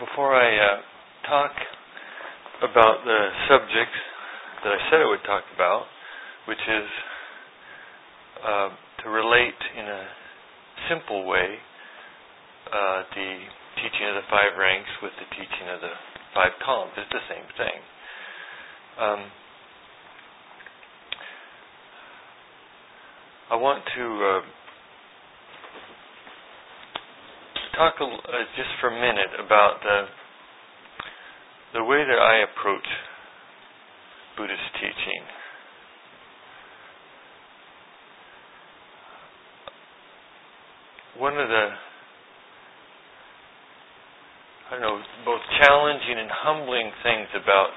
Before I talk about the subject that I said I would talk about, which is to relate in a simple way the teaching of the five ranks with the teaching of the five columns. It's the same thing. I want to talk just for a minute about the way that I approach Buddhist teaching. One of the, both challenging and humbling things about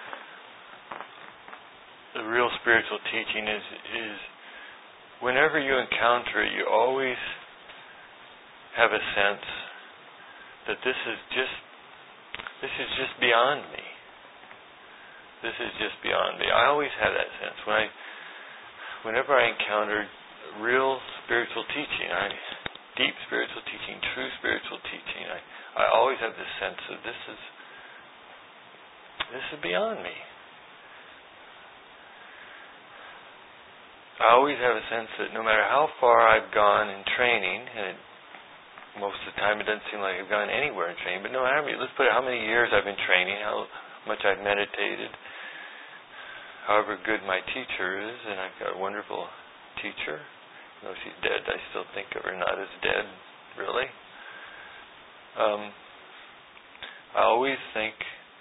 the real spiritual teaching is whenever you encounter it, you always have a sense that this is just beyond me. This is just beyond me. I always have that sense. Whenever I encounter real spiritual teaching, deep spiritual teaching, true spiritual teaching, I always have this sense of this is beyond me. I always have a sense that no matter how far I've gone in training, and most of the time it doesn't seem like I've gone anywhere in training, but no matter, let's put it how many years I've been training, how much I've meditated, however good my teacher is, and I've got a wonderful teacher. Though she's dead, I still think of her not as dead, really. I always think,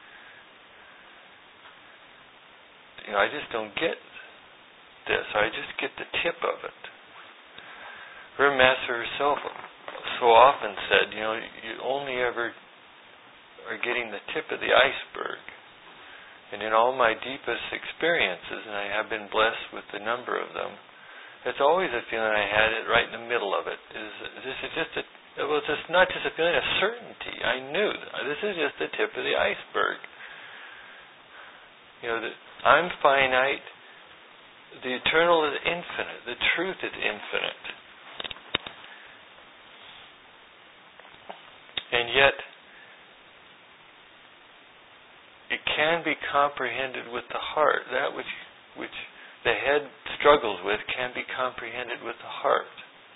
I just don't get this. I just get the tip of it. Her master herself so often said, you only ever are getting the tip of the iceberg. And in all my deepest experiences, and I have been blessed with a number of them, it's always a feeling I had it right in the middle of it. It's not just a feeling of certainty. I knew this is just the tip of the iceberg. That I'm finite. The eternal is infinite. The truth is infinite. And yet, it can be comprehended with the heart. That which the head struggles with can be comprehended with the heart.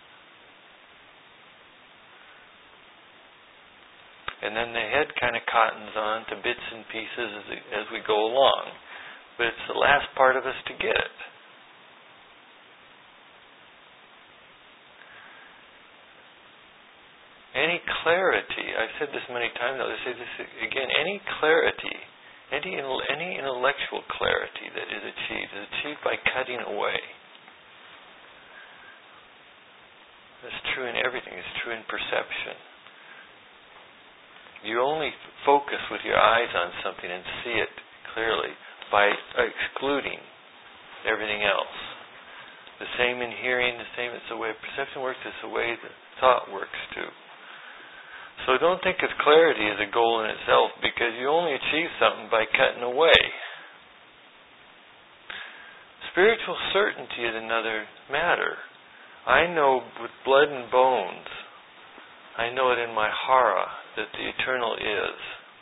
And then the head kind of cottons on to bits and pieces as we go along. But it's the last part of us to get it. Any clarity, I've said this many times, I'll say this again, any clarity, any intellectual clarity that is achieved by cutting away. That's true in everything. It's true in perception. You only focus with your eyes on something and see it clearly by excluding everything else. The same in hearing, it's the way perception works, it's the way that thought works too. So don't think of clarity as a goal in itself, because you only achieve something by cutting away. Spiritual certainty is another matter. I know with blood and bones, I know it in my hara that the eternal is.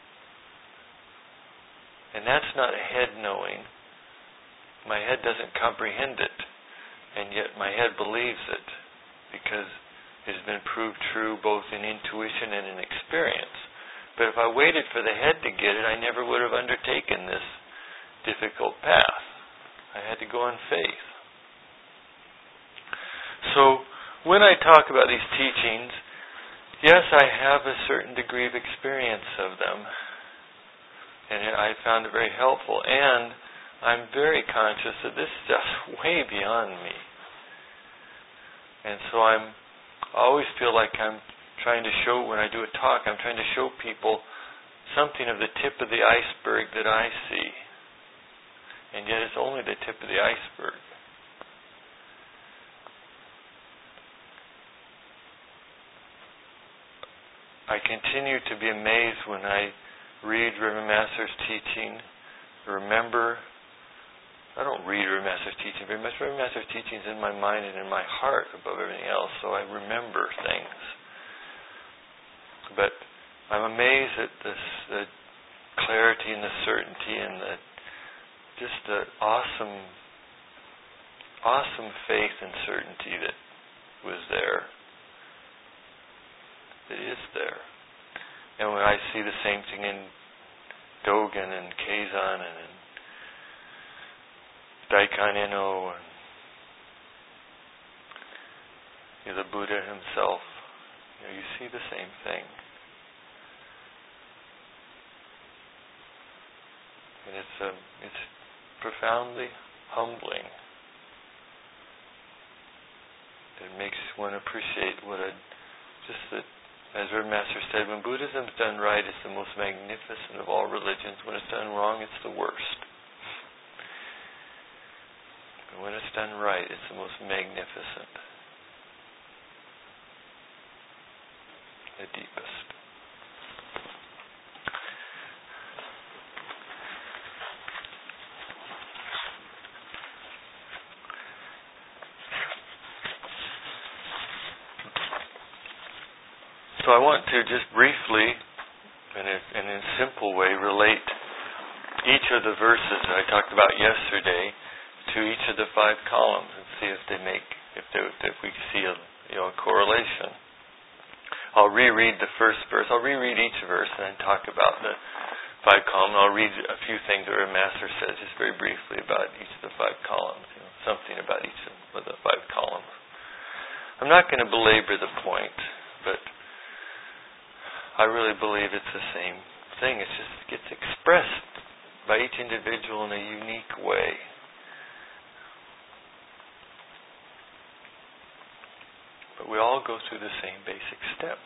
And that's not a head knowing. My head doesn't comprehend it, and yet my head believes it, because it has been proved true both in intuition and in experience. But if I waited for the head to get it, I never would have undertaken this difficult path. I had to go on faith. So, when I talk about these teachings, yes, I have a certain degree of experience of them, and I found it very helpful, and I'm very conscious that this is just way beyond me. And so I always feel like I'm trying to show, when I do a talk, I'm trying to show people something of the tip of the iceberg that I see. And yet it's only the tip of the iceberg. I continue to be amazed when I read Reverend Master's teaching, I don't read Reverend Master's teaching very much. Reverend Master's teaching is in my mind and in my heart above everything else, so I remember things. But I'm amazed at the clarity and the certainty and just the awesome faith and certainty that was there, that is there. And when I see the same thing in Dogen and Kazan and in Daikon Inno and the Buddha himself, you see the same thing. And it's profoundly humbling. It makes one appreciate as our Master said, when Buddhism is done right, it's the most magnificent of all religions. When it's done wrong, it's the worst. But when it's done right, it's the most magnificent, the deepest. So I want to just briefly, in a simple way, relate each of the verses that I talked about yesterday to each of the 5 columns and see if we see a correlation. I'll reread the first verse. I'll reread each verse and then talk about the 5 columns. I'll read a few things that our Master says just very briefly about each of the 5 columns. Something about each of the 5 columns. I'm not going to belabor the point, but I really believe it's the same thing. It just gets expressed by each individual in a unique way. But we all go through the same basic steps.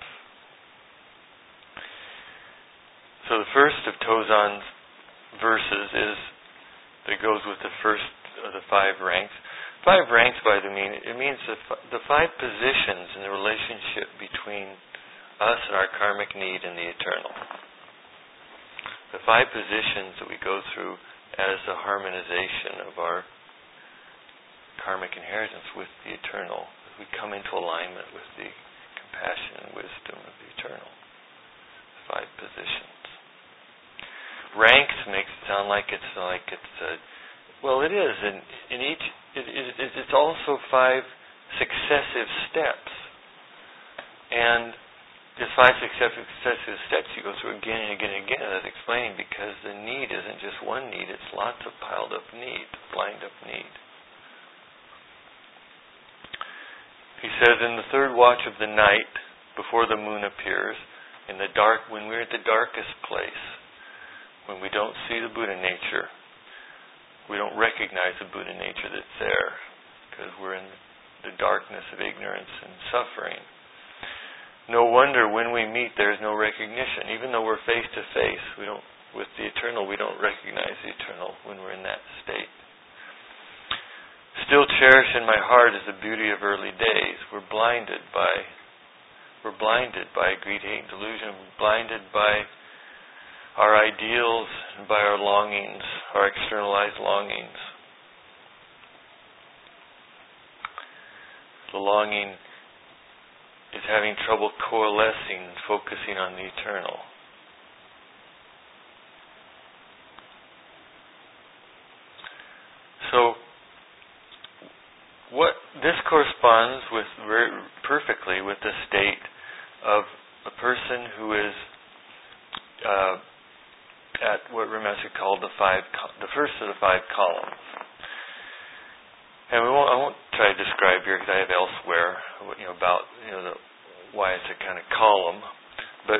So the first of Tozan's verses that goes with the first of the 5 ranks. 5 ranks, it means the 5 positions in the relationship between us and our karmic need and the eternal. The 5 positions that we go through as a harmonization of our karmic inheritance with the eternal, as we come into alignment with the compassion and wisdom of the eternal. 5 positions. Ranks makes it sound like it's well, it is. In each, it's also 5 successive steps, and there's 5 successive steps you go through again and again and again, as explained, because the need isn't just one need, it's lots of piled up need, lined up need. He says, in the 3rd watch of the night, before the moon appears, in the dark, when we're at the darkest place, when we don't see the Buddha nature, we don't recognize the Buddha nature that's there, because we're in the darkness of ignorance and suffering. No wonder when we meet there's no recognition. Even though we're face to face, with the eternal, we don't recognize the eternal when we're in that state. Still cherished in my heart is the beauty of early days. We're blinded by greed, hate, and delusion. We're blinded by our ideals and by our longings, our externalized longings. The longing is having trouble coalescing and focusing on the eternal. So, this corresponds very perfectly with the state of a person who is at what Ramesha called the first of the 5 columns. And I won't try to describe here because I have elsewhere about why it's a kind of column, but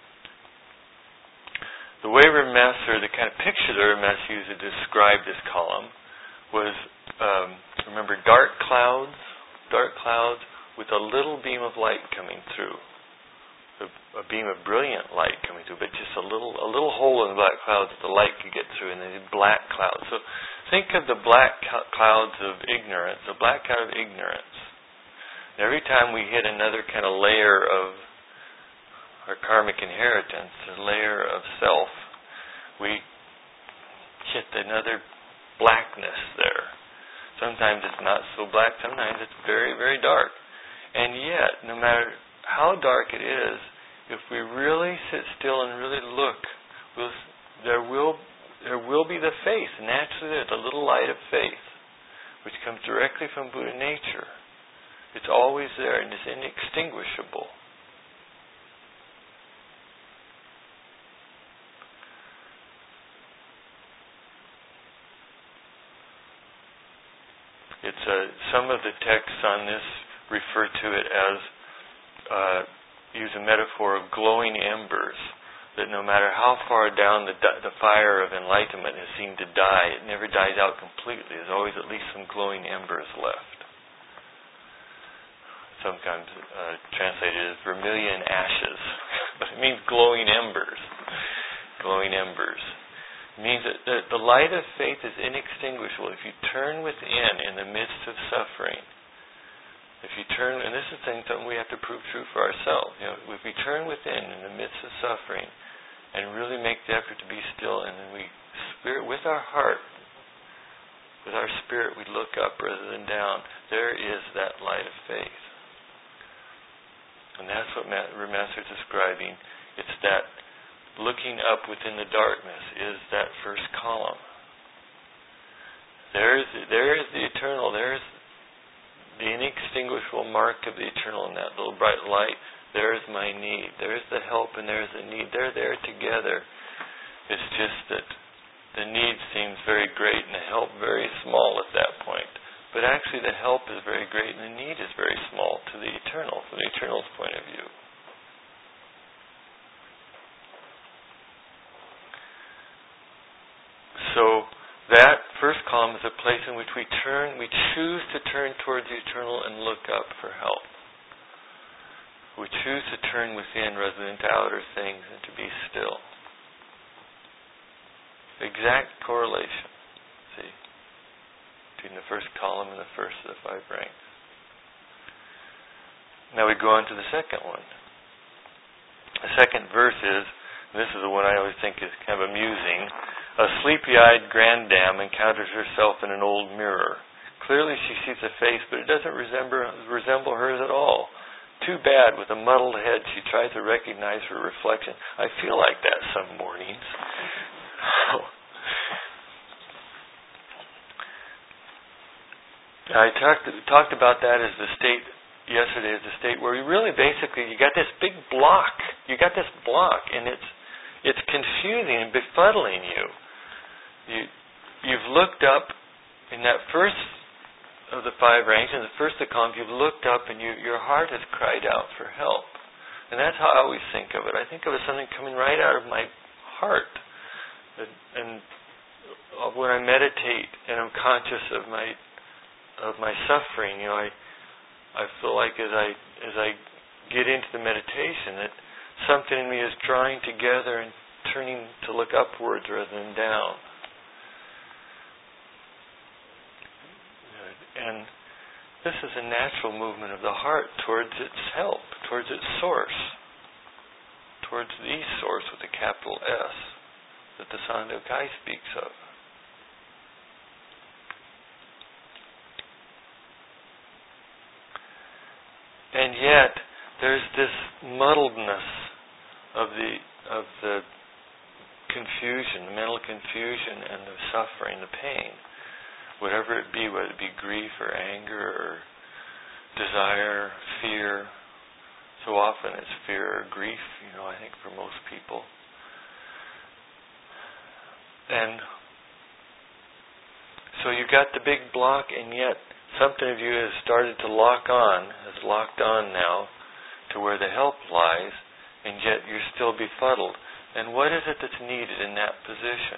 the way the kind of picture that Ramesha used to describe this column was, remember, dark clouds with a little beam of light coming through, a beam of brilliant light coming through, but just a little hole in the black clouds that the light could get through, and then black clouds. So think of the black clouds of ignorance, the black cloud of ignorance. And every time we hit another kind of layer of our karmic inheritance, a layer of self, we hit another blackness there. Sometimes it's not so black, sometimes it's very, very dark. And yet, no matter how dark it is, if we really sit still and really look, there will be the faith, naturally there, the little light of faith, which comes directly from Buddha nature. It's always there and it's inextinguishable. Some of the texts on this refer to it as, use a metaphor of glowing embers, that no matter how far down the fire of enlightenment has seemed to die, it never dies out completely. There's always at least some glowing embers left. Sometimes translated as vermilion ashes, but it means glowing embers. Glowing embers. It means that the light of faith is inextinguishable. If you turn within in the midst of suffering, and this is something we have to prove true for ourselves. If we turn within in the midst of suffering and really make the effort to be still, and then with our heart, with our spirit, we look up rather than down, there is that light of faith. And that's what Master is describing. It's that looking up within the darkness is that first column. There is the eternal. There is the inextinguishable mark of the eternal in that little bright light. There is my need. There is the help and there is the need. They're there together. It's just that the need seems very great and the help very small at that point. But actually the help is very great and the need is very small to the eternal, from the eternal's point of view. So that first column is a place in which we choose to turn towards the eternal and look up for help. We choose to turn within rather than to outer things and to be still. Exact correlation, see, between the first column and the first of the 5 ranks. Now we go on to the second one. The second verse is, and this is the one I always think is kind of amusing. A sleepy-eyed grandam encounters herself in an old mirror. Clearly she sees a face, but it doesn't resemble hers at all. Too bad, with a muddled head, she tries to recognize her reflection. I feel like that some mornings. I talked about that as the state yesterday, as the state where you really basically, you got this big block. You got this block, and it's confusing and befuddling you. You've looked up in that first of the 5 ranks, in the first of the columns, you've looked up and your heart has cried out for help. And that's how I always think of it. I think of it as something coming right out of my heart. And when I meditate and I'm conscious of my suffering, I feel like as I get into the meditation that something in me is drawing together and turning to look upwards rather than down. And this is a natural movement of the heart towards its help, towards its source, towards the source with a capital S that the Sangha speaks of. And yet, there's this muddledness of the confusion, the mental confusion and the suffering, the pain. Whatever it be, whether it be grief or anger or desire, fear. So often it's fear or grief, I think for most people. And so you got the big block, and yet something of you has started to locked on now to where the help lies, and yet you're still befuddled. And what is it that's needed in that position?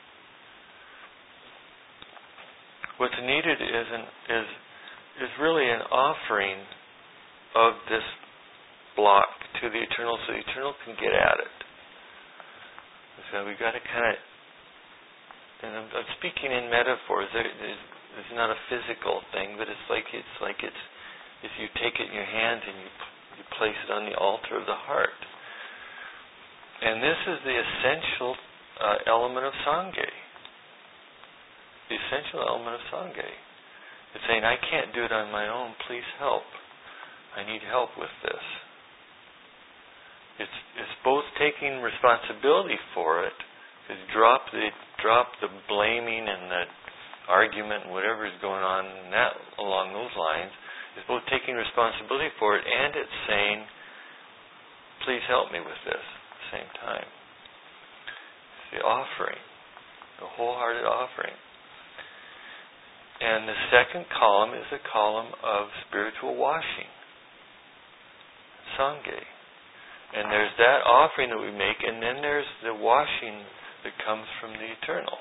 What's needed is really an offering of this block to the eternal, so the eternal can get at it. So we've got to kind of, and I'm speaking in metaphors. It's not a physical thing, but it's like if you take it in your hands and you place it on the altar of the heart. And this is the essential element of Sangha. The essential element of Sangha. It's saying, I can't do it on my own, please help. I need help with this. It's both taking responsibility for it, because drop the blaming and the argument and whatever is going on in that, along those lines. It's both taking responsibility for it and it's saying, please help me with this at the same time. It's the offering, the wholehearted offering. And the second column is a column of spiritual washing, Sangha. And there's that offering that we make, and then there's the washing that comes from the eternal.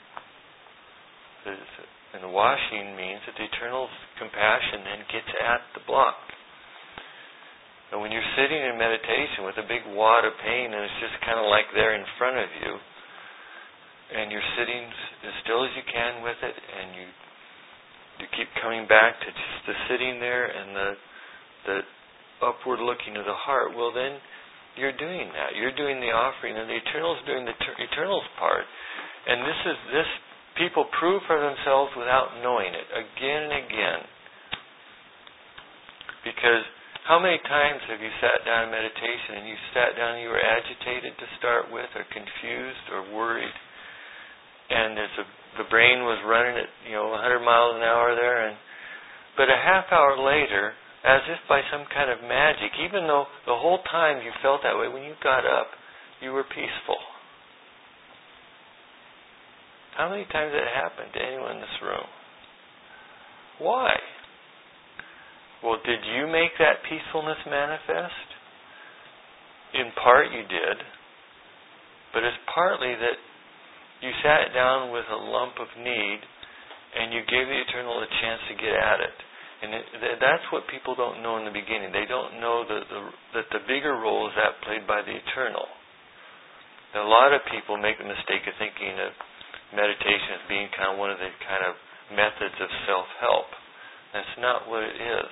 And the washing means that the eternal's compassion then gets at the block. And when you're sitting in meditation with a big wad of pain and it's just kind of like there in front of you, and you're sitting as still as you can with it, and you keep coming back to just the sitting there and the upward looking of the heart, well then you're doing that. You're doing the offering, and the eternal's doing the eternal's part. And this people prove for themselves without knowing it, again and again. Because how many times have you sat down in meditation and you sat down and you were agitated to start with, or confused, or worried, and the brain was running at 100 miles an hour there, but a half hour later, as if by some kind of magic, even though the whole time you felt that way, when you got up, you were peaceful. How many times did it happen to anyone in this room? Why? Well, did you make that peacefulness manifest? In part you did, but it's partly that you sat down with a lump of need and you gave the eternal a chance to get at it. And that's what people don't know in the beginning. They don't know that the bigger role is that played by the eternal. Now, a lot of people make the mistake of thinking of meditation as being kind of one of the kind of methods of self-help. That's not what it is.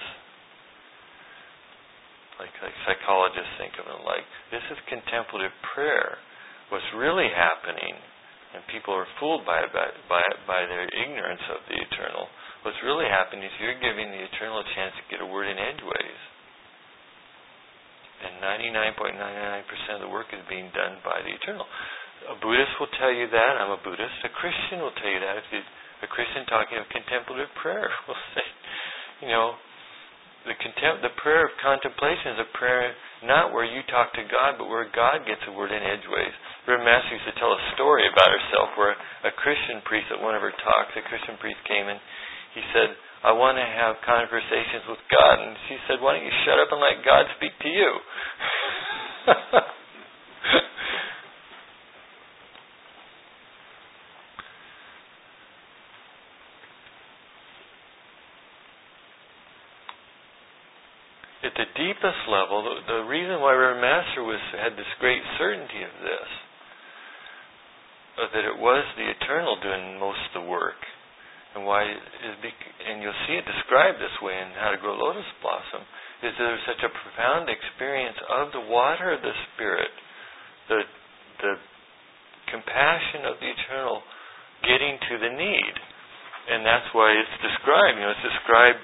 Like psychologists think of it like, this is contemplative prayer. What's really happening, and people are fooled by their ignorance of the eternal, what's really happening is you're giving the eternal a chance to get a word in edgeways. And 99.99% of the work is being done by the eternal. A Buddhist will tell you that. I'm a Buddhist. A Christian will tell you that. If a Christian talking of contemplative prayer will say, the prayer of contemplation is a prayer not where you talk to God, but where God gets a word in edgeways. Reverend Master used to tell a story about herself where a Christian priest at one of her talks, a Christian priest came and he said, I want to have conversations with God. And she said, why don't you shut up and let God speak to you? At the deepest level, the reason why Reverend Master had this great certainty of this, that it was the eternal doing most of the work, and you'll see it described this way in How to Grow Lotus Blossom, is that there's such a profound experience of the water of the Spirit, the compassion of the eternal getting to the need. And that's why it's described, it's described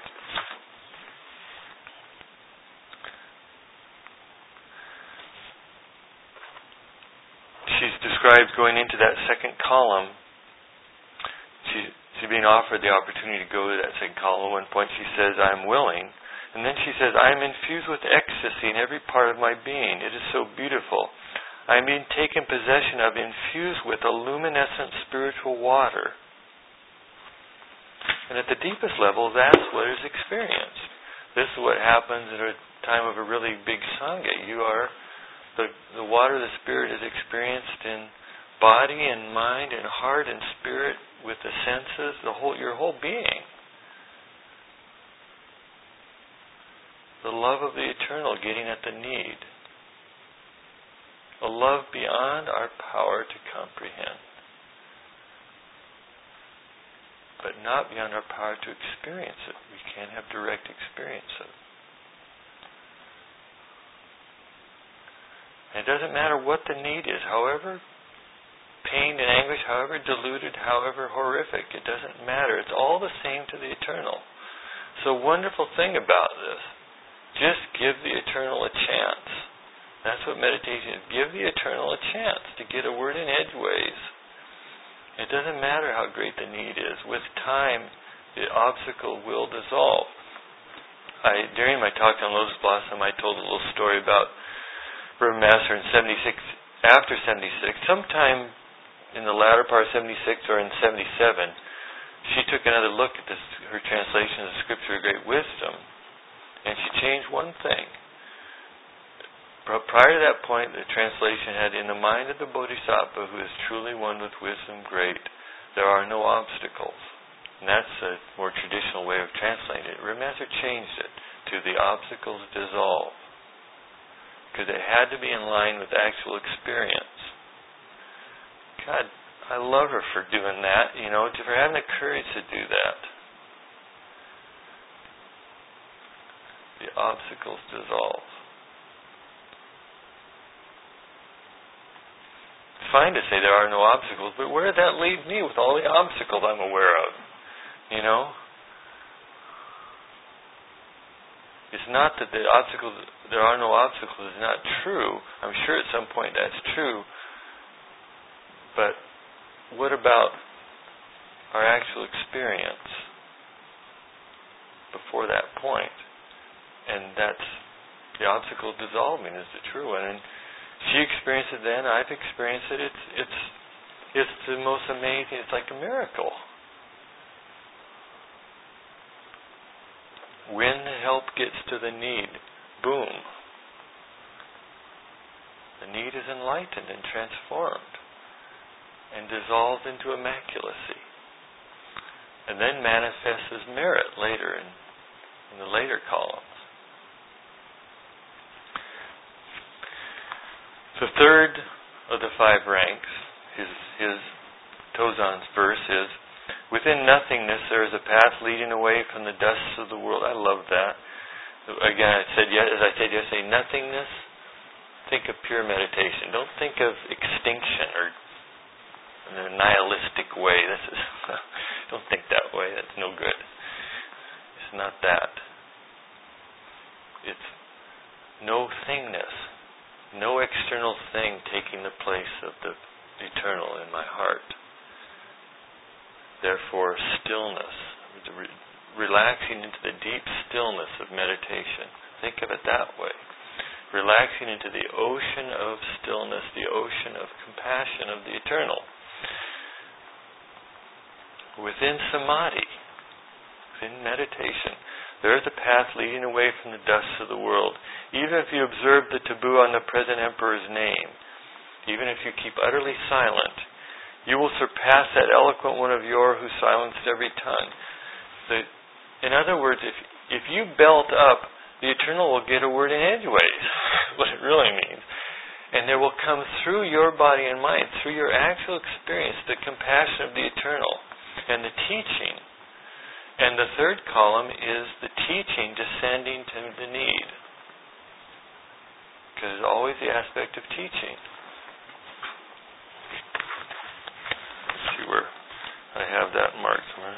going into that second column. She's being offered the opportunity to go to that second column. At one point she says, I'm willing. And then she says, I am infused with ecstasy in every part of my being. It is so beautiful. I am being taken possession of, infused with a luminescent spiritual water. And at the deepest level, that's what is experienced. This is what happens at a time of a really big Sangha. The water of the Spirit is experienced in body and mind and heart and spirit, with the senses, your whole being. The love of the eternal getting at the need. A love beyond our power to comprehend, but not beyond our power to experience it. We can't have direct experience of it. And it doesn't matter what the need is, however pained and anguish, however deluded, however horrific, it doesn't matter. It's all the same to the eternal. So wonderful thing about this, just give the eternal a chance. That's what meditation is. Give the eternal a chance to get a word in edgeways. It doesn't matter how great the need is. With time, the obstacle will dissolve. During my talk on Lotus Blossom, I told a little story about Reverend Master in 76, after 76, sometime in the latter part of 76 or in 77, she took another look at her translation of the Scripture of Great Wisdom, and she changed one thing. Prior to that point, the translation had, "In the mind of the Bodhisattva who is truly one with wisdom great, there are no obstacles." And that's a more traditional way of translating it. Reverend Master changed it to "the obstacles dissolve," because it had to be in line with actual experience. God, I love her for doing that, for having the courage to do that. The obstacles dissolve. It's fine to say there are no obstacles, but where did that leave me with all the obstacles I'm aware of? It's not that there are no obstacles is not true. I'm sure at some point that's true. But what about our actual experience before that point? And that's the obstacle dissolving is the true one. And she experienced it then, I've experienced it. It's the most amazing, it's like a miracle. When the help gets to the need, boom. The need is enlightened and transformed and dissolves into immaculacy. And then manifests as merit later in the later columns. The third of the 5 ranks, his Tozan's verse is, "Within nothingness there is a path leading away from the dusts of the world." I love that. Again, as I said yesterday, nothingness, think of pure meditation. Don't think of extinction or in a nihilistic way. Don't think that way. That's no good. It's not that. It's no thingness. No external thing taking the place of the eternal in my heart. Therefore, stillness, relaxing into the deep stillness of meditation. Think of it that way. Relaxing into the ocean of stillness, the ocean of compassion of the eternal. Within samadhi, within meditation, there is a path leading away from the dusts of the world. Even if you observe the taboo on the present emperor's name, even if you keep utterly silent, you will surpass that eloquent one of yore who silenced every tongue. In other words, if you belt up, the eternal will get a word in edgeways. What it really means. And there will come through your body and mind, through your actual experience, the compassion of the eternal and the teaching. And the third column is the teaching descending to the need. Because there's always the aspect of teaching. Let's see where I have that marked somewhere.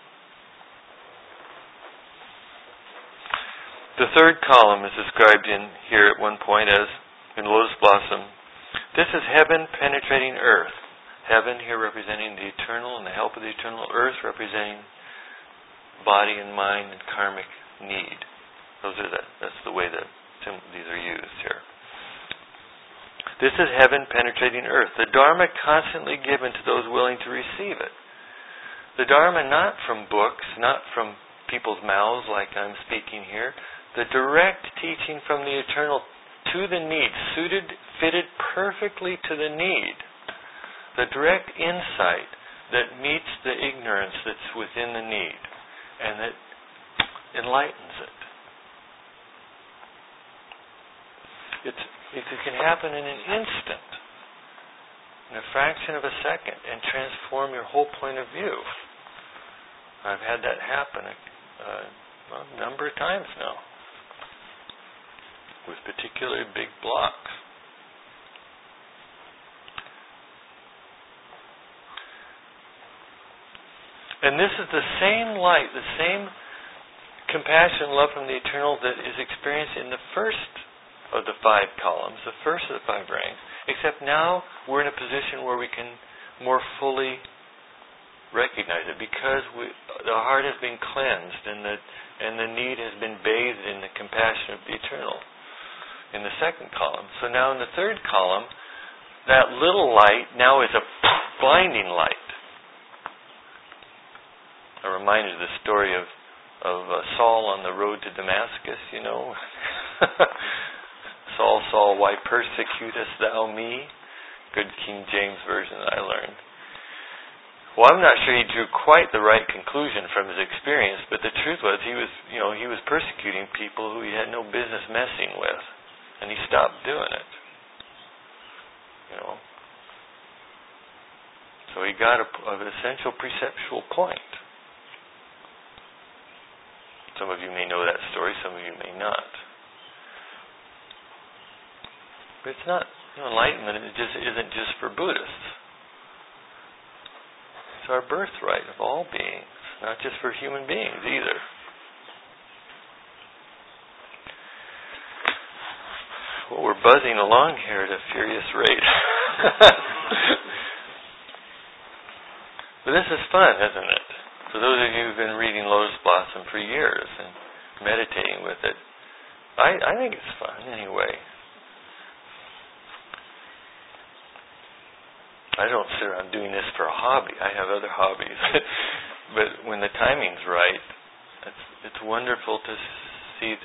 The third column is described in here at one point as, in Lotus Blossom, this is heaven penetrating earth. Heaven here representing the eternal and the help of the eternal. Earth representing body and mind and karmic need. That's the way that these are used here. This is heaven penetrating earth. The Dharma constantly given to those willing to receive it. The Dharma not from books, not from people's mouths like I'm speaking here. The direct teaching from the eternal to the need, fitted perfectly to the need. The direct insight that meets the ignorance that's within the need and that enlightens it. It can happen in an instant, in a fraction of a second, and transform your whole point of view. I've had that happen a number of times now, with particularly big blocks. And this is the same light, the same compassion and love from the eternal that is experienced in the first of the 5 columns, the first of the 5 ranks, except now we're in a position where we can more fully recognize it, because the heart has been cleansed and the need has been bathed in the compassion of the eternal in the 2nd column. So now in the 3rd column, that little light now is a blinding light. A reminder of the story of Saul on the road to Damascus, you know. Saul, Saul, why persecutest thou me? Good King James Version that I learned. Well, I'm not sure he drew quite the right conclusion from his experience, but the truth was he was persecuting people who he had no business messing with, and he stopped doing it. You know. So he got an essential perceptual point. Some of you may know that story, some of you may not. But it's not, enlightenment isn't just for Buddhists. It's our birthright of all beings, not just for human beings either. Well, we're buzzing along here at a furious rate. But this is fun, isn't it? For those of you who've been reading Lotus Blossom for years and meditating with it, I think it's fun anyway. I don't sit around doing this for a hobby. I have other hobbies. But when the timing's right, it's wonderful to see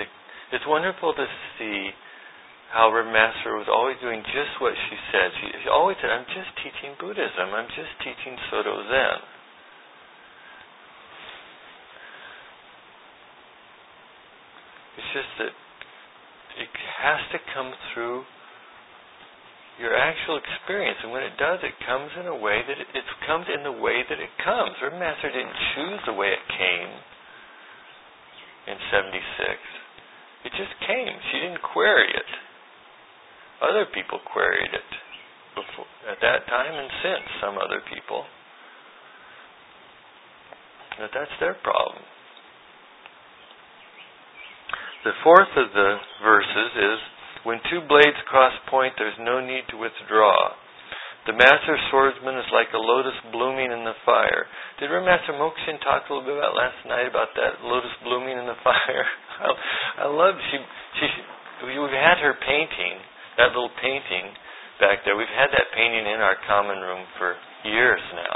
how Reverend Master was always doing just what she said. She always said, I'm just teaching Buddhism. I'm just teaching Soto Zen. It's just that it has to come through your actual experience, and when it does, it comes in a way that it comes in the way that it comes. Reverend Master didn't choose the way it came in 76. It just came. She didn't query it. Other people queried it before, at that time, and since, some other people. But that's their problem. The 4th of the verses is, when 2 blades cross point, there's no need to withdraw. The Master Swordsman is like a lotus blooming in the fire. Did Reverend Master Mokshin talk a little bit about last night about that lotus blooming in the fire? I love. We've had her painting, that little painting back there. We've had that painting in our common room for years now,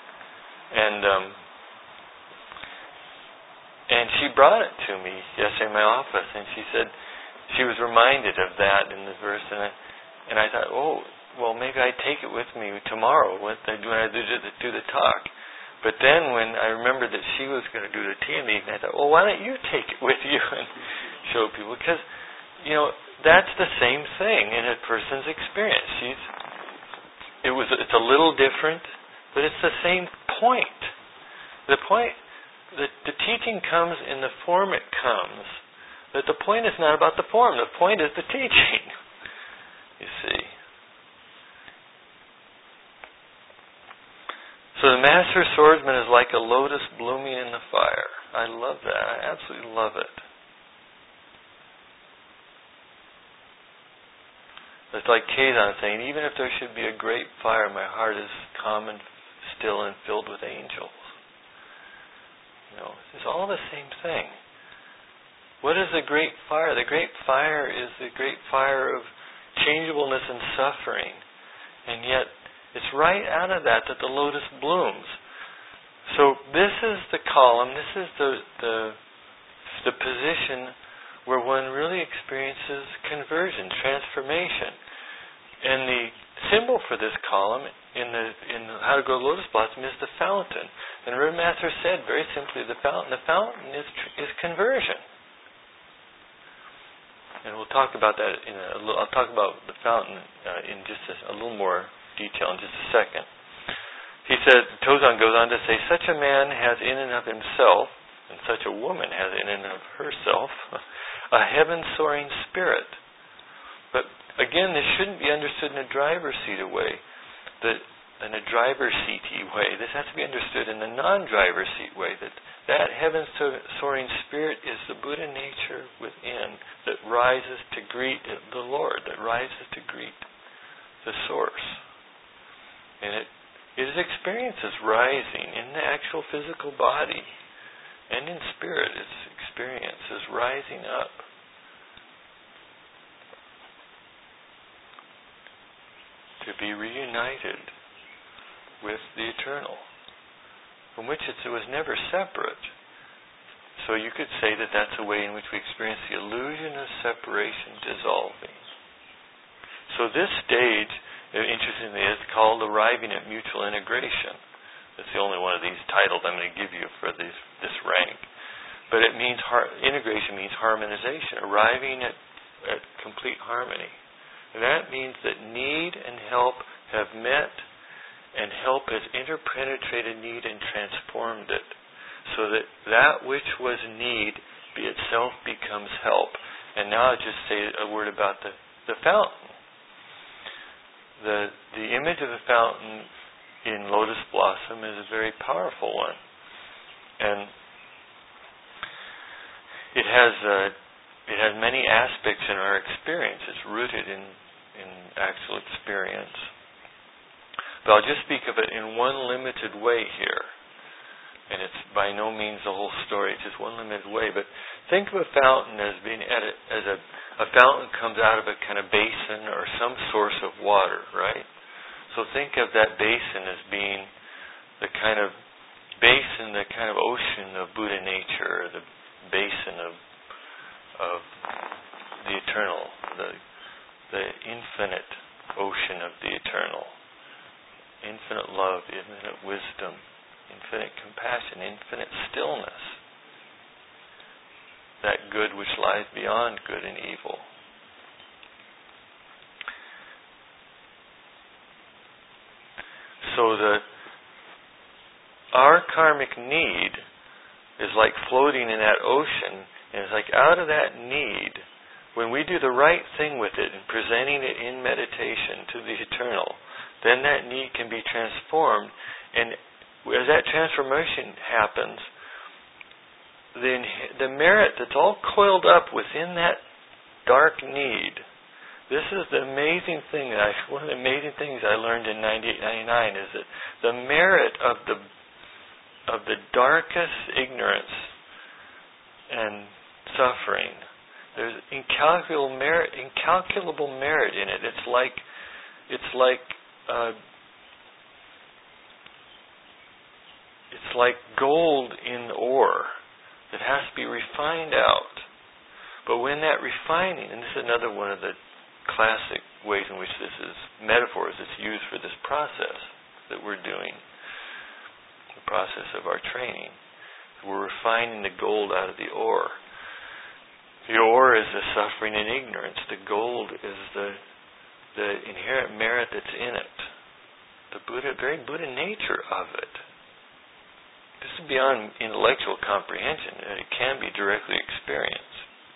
and she brought it to me yesterday in my office, and she said. She was reminded of that in the verse, and I thought, oh, well, maybe I take it with me tomorrow when I do the talk. But then when I remembered that she was going to do the tea in the evening, I thought, well, why don't you take it with you and show people? Because, that's the same thing in a person's experience. It's a little different, but it's the same point. The teaching comes in the form it comes. But the point is not about the form. The point is the teaching. You see. So the Master Swordsman is like a lotus blooming in the fire. I love that. I absolutely love it. It's like Kazan saying, even if there should be a great fire, my heart is calm and still and filled with angels. It's all the same thing. What is the great fire? The great fire is the great fire of changeableness and suffering. And yet, it's right out of that the lotus blooms. So this is the column, this is the position where one really experiences conversion, transformation. And the symbol for this column in How to Grow Lotus Blossom is the fountain. And Reverend Master said very simply, the fountain is conversion. And we'll talk about that I'll talk about the fountain in just a little more detail in just a second. He said, Tozan goes on to say, such a man has in and of himself, and such a woman has in and of herself, a heaven-soaring spirit. But again, this shouldn't be understood in a driver's seat way. in a driver's seaty way. This has to be understood in the non-driver's seat way, that heaven-soaring spirit is the Buddha nature within that rises to greet the Lord, that rises to greet the Source. And it is experienced as rising in the actual physical body, and in spirit it's experienced as rising up. To be reunited with the eternal, from which it was never separate. So you could say that that's a way in which we experience the illusion of separation dissolving. So this stage, interestingly, is called arriving at mutual integration. That's the only one of these titles I'm going to give you for this rank. But it means integration means harmonization, arriving at complete harmony. And that means that need and help have met, and help has interpenetrated need and transformed it, so that that which was need itself becomes help. And now I'll just say a word about the fountain. The image of the fountain in Lotus Blossom is a very powerful one. And it has many aspects in our experience. It's rooted in actual experience. But I'll just speak of it in one limited way here. And it's by no means the whole story. It's just one limited way. But think of a fountain as being as a fountain comes out of a kind of basin or some source of water, right? So think of that basin as being the kind of basin, the kind of ocean of Buddha nature, the basin of the eternal, the infinite ocean of the eternal. Infinite love, infinite wisdom, infinite compassion, infinite stillness. That good which lies beyond good and evil. So our karmic need is like floating in that ocean, and it's like out of that need, when we do the right thing with it and presenting it in meditation to the eternal, then that need can be transformed. And as that transformation happens, then the merit that's all coiled up within that dark need, this is the amazing thing one of the amazing things I learned in 98-99 is that the merit of the darkest ignorance and suffering, there's incalculable merit in it. It's like gold in ore that has to be refined out. But when that refining, and this is another one of the classic ways in which this is metaphors that's used for this process that we're doing, the process of our training. We're refining the gold out of the ore. The ore is the suffering and ignorance. The gold is the inherent merit that's in it. The very Buddha nature of it. This is beyond intellectual comprehension. It can be directly experienced.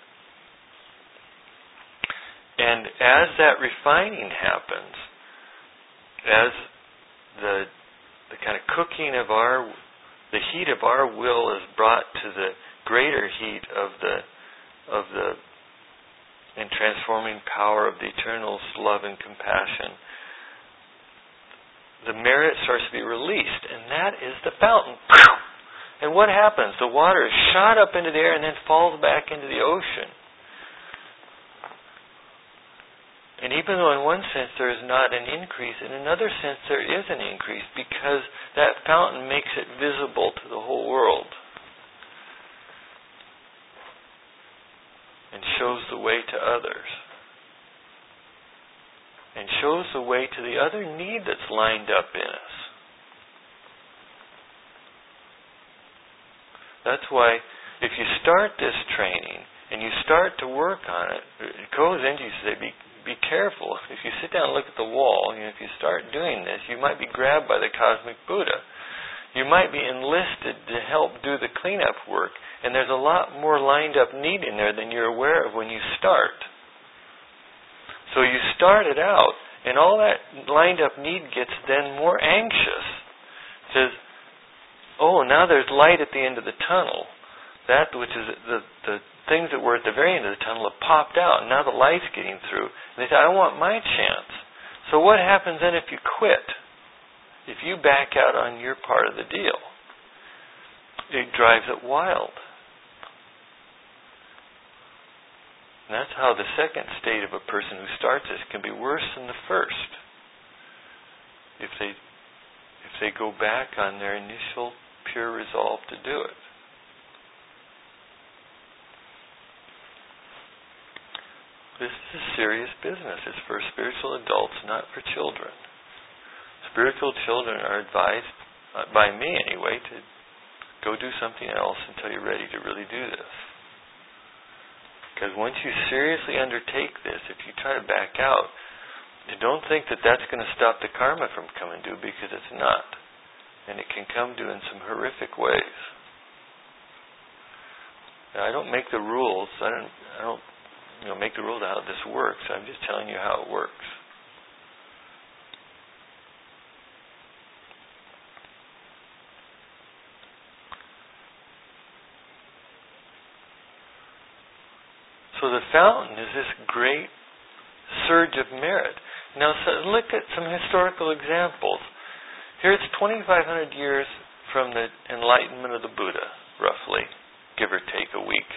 And as that refining happens, as the kind of cooking of the heat of our will is brought to the greater heat of the and transforming power of the eternal's love and compassion, the merit starts to be released, and that is the fountain. And what happens? The water is shot up into the air and then falls back into the ocean. And even though in one sense there is not an increase, in another sense there is an increase, because that fountain makes it visible to the whole world and shows the way to others. And shows the way to the other need that's lined up in us. That's why if you start this training and you start to work on it, Kozenji used to say, be careful. If you sit down and look at the wall, if you start doing this, you might be grabbed by the cosmic Buddha. You might be enlisted to help do the cleanup work, and there's a lot more lined up need in there than you're aware of when you start. So you start it out, And all that lined up need gets then more anxious. Says, oh, now there's light at the end of the tunnel. That which is the things that were at the very end of the tunnel have popped out, and now the light's getting through. And they say, I want my chance. So what happens then if you quit? If you back out on your part of the deal? It drives it wild. And that's how the second state of a person who starts this can be worse than the first. If they go back on their initial pure resolve to do it. This is a serious business. It's for spiritual adults, not for children. Spiritual children are advised, by me anyway, to go do something else until you're ready to really do this. Because once you seriously undertake this, if you try to back out, you don't think that that's going to stop the karma from coming due, because it's not. And it can come due in some horrific ways. Now, I don't make the rules. I don't make the rules how this works. I'm just telling you how it works. So the fountain is this great surge of merit. Now, so look at some historical examples. Here it's 2,500 years from the enlightenment of the Buddha, roughly, give or take a week.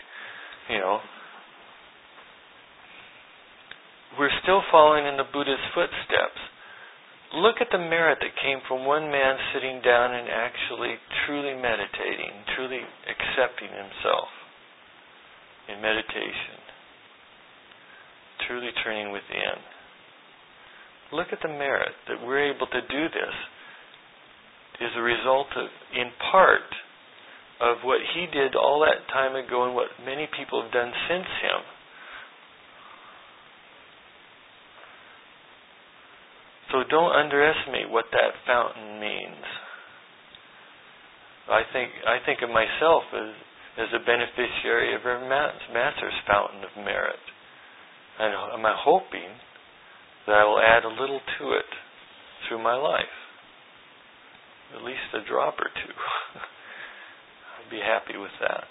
We're still following in the Buddha's footsteps. Look at the merit that came from one man sitting down and actually truly meditating, truly accepting himself in meditation, truly turning within. Look at the merit that we're able to do this is a result of, in part, of what he did all that time ago and what many people have done since him. So don't underestimate what that fountain means. I think of myself as a beneficiary of our Master's fountain of merit. And I'm hoping that I will add a little to it through my life. At least a drop or two. I'd be happy with that.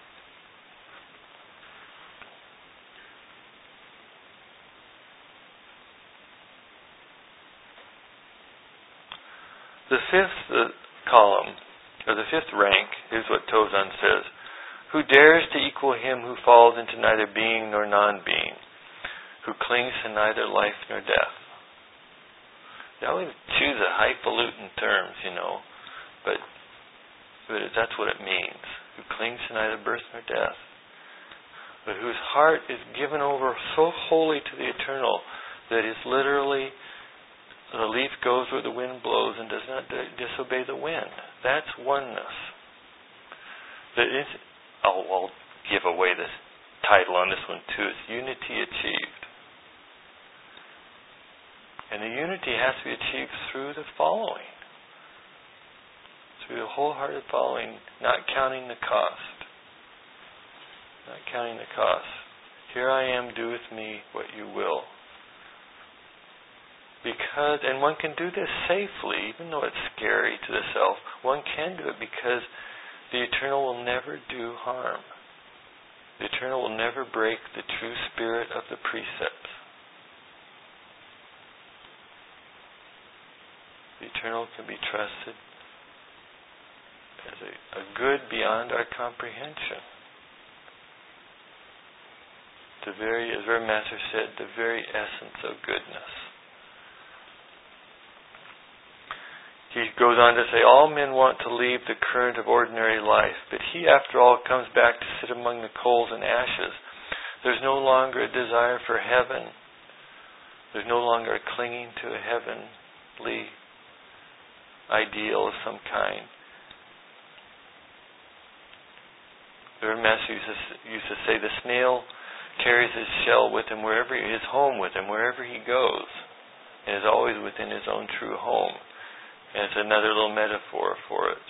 The fifth column, or the fifth rank, is what Tozan says. Who dares to equal him who falls into neither being nor non-being, who clings to neither life nor death. They always choose a highfalutin terms, but that's what it means. Who clings to neither birth nor death, but whose heart is given over so wholly to the eternal that is literally the leaf goes where the wind blows and does not disobey the wind. That's oneness. I'll give away this title on this one too. It's Unity Achieved. And the unity has to be achieved through the following. Through the wholehearted following, not counting the cost. Not counting the cost. Here I am, do with me what you will. And one can do this safely, even though it's scary to the self. One can do it because the eternal will never do harm. The eternal will never break the true spirit of the precepts. The eternal can be trusted as a good beyond our comprehension. As our Master said, the very essence of goodness. He goes on to say, all men want to leave the current of ordinary life, but he, after all, comes back to sit among the coals and ashes. There's no longer a desire for heaven. There's no longer a clinging to a heavenly ideal of some kind. The Master used to say, the snail carries his shell with him his home with him, wherever he goes, and is always within his own true home. And it's another little metaphor for it.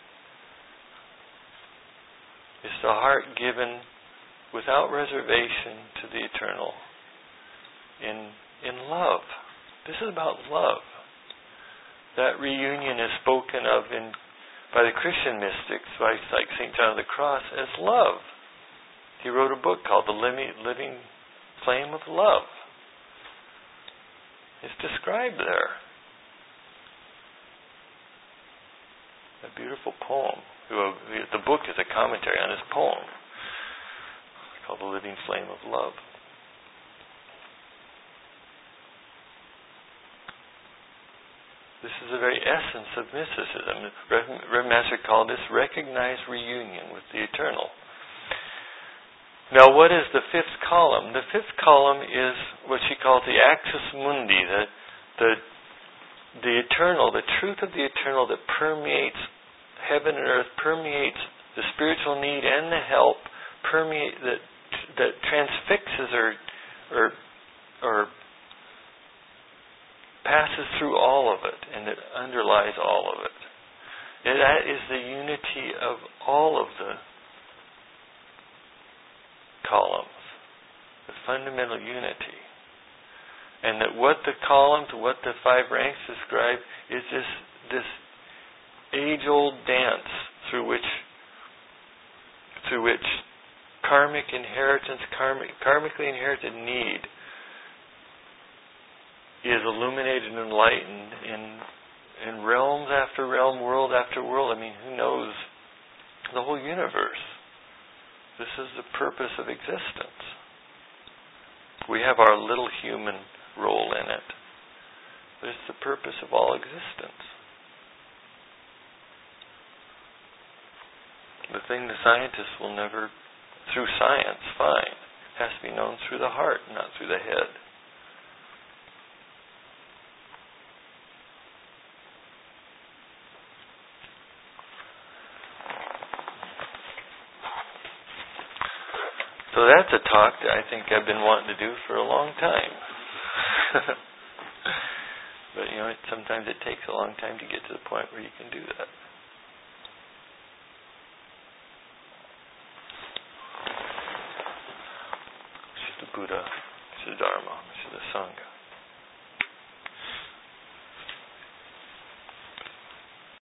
It's the heart given without reservation to the eternal in love. This is about love. That reunion is spoken of by the Christian mystics, like St. John of the Cross, as love. He wrote a book called The Living Flame of Love. It's described there. A beautiful poem. The book is a commentary on his poem called The Living Flame of Love. This is the very essence of mysticism. Reverend Master called this recognized reunion with the eternal. Now, what is the fifth column? The fifth column is what she calls the axis mundi, the eternal, the truth of the eternal that permeates heaven and earth, permeates the spiritual need and the help, that transfixes or passes through all of it, and that underlies all of it. And that is the unity of all of the columns, the fundamental unity. And that what the columns, what the five ranks describe, is this age-old dance through which karmic inheritance, karmically inherited need is illuminated and enlightened in realms after realm, world after world. I mean, who knows the whole universe? This is the purpose of existence. We have our little human role in it, but it's the purpose of all existence. The thing the scientists will never, through science, find. It has to be known through the heart, not through the head. So that's a talk that I think I've been wanting to do for a long time. But sometimes it takes a long time to get to the point where you can do that. This is the Buddha, this is the Dharma, this is the Sangha.